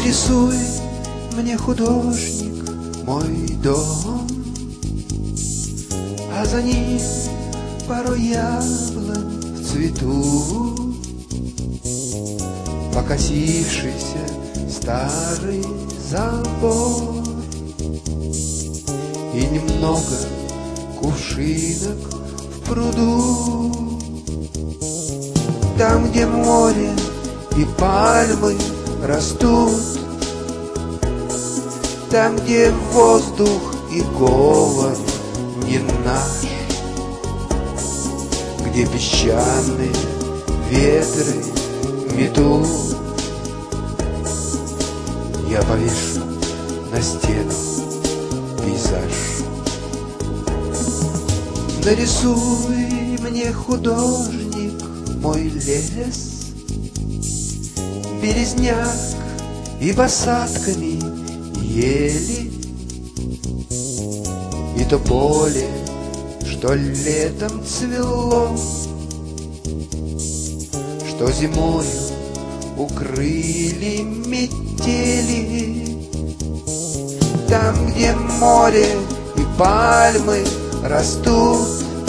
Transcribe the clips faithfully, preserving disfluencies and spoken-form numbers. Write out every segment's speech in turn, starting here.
Нарисуй мне, художник, мой дом, а за ним пару яблонь в цвету, покосившийся старый забор и немного кувшинок в пруду. Там, где море и пальмы растут, там, где воздух и говор не наш, где песчаные ветры метут, я повешу на стену пейзаж. Нарисуй мне, художник, мой лес, березняк и посадками ели, и то поле, что летом цвело, что зимою укрыли метели. Там, где море и пальмы растут,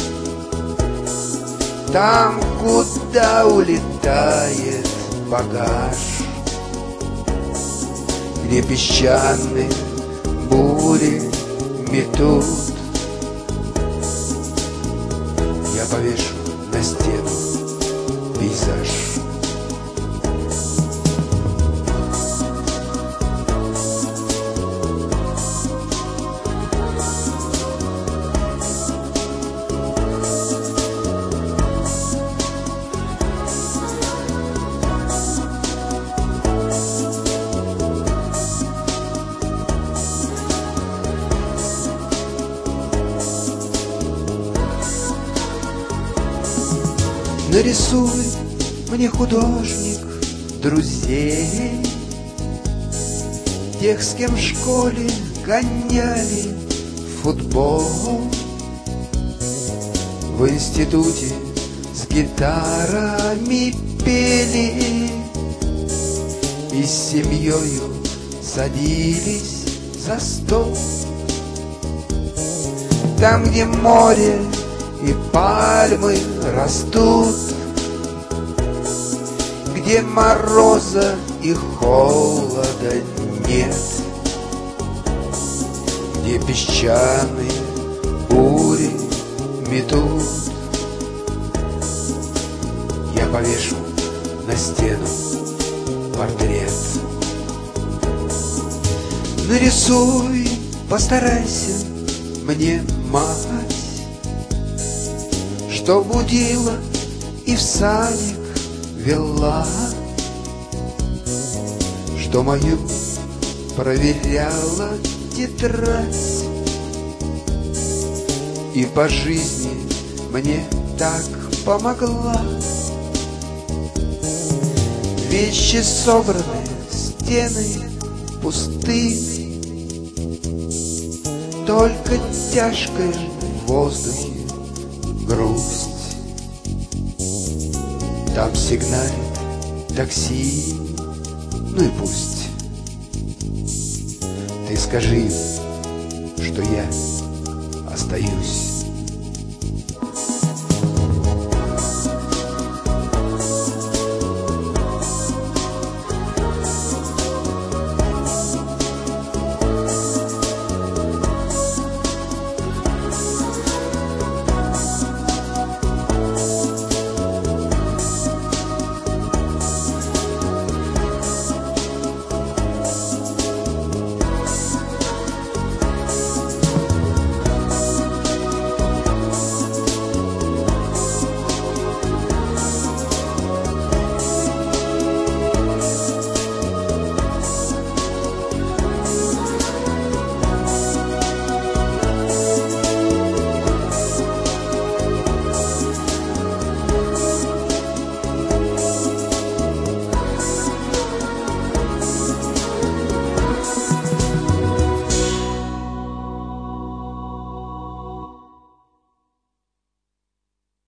там, куда улетает багаж, где песчаные бури метут, я повешу на стену пейзаж. Нарисуй мне, художник, друзей, тех, с кем в школе гоняли футбол, в институте с гитарами пели и с семьёю садились за стол. Там, где море и пальмы растут, где мороза и холода нет, где песчаные бури метут, я повешу на стену портрет. Нарисуй, постарайся мне, мать, что будила и в садик вела, что мою проверяла тетрадь, и по жизни мне так помогла. Вещи собраны, стены пусты, только тяжкая в воздухе грусть. Там сигналит такси, ну и пусть. Ты скажи им, что я остаюсь.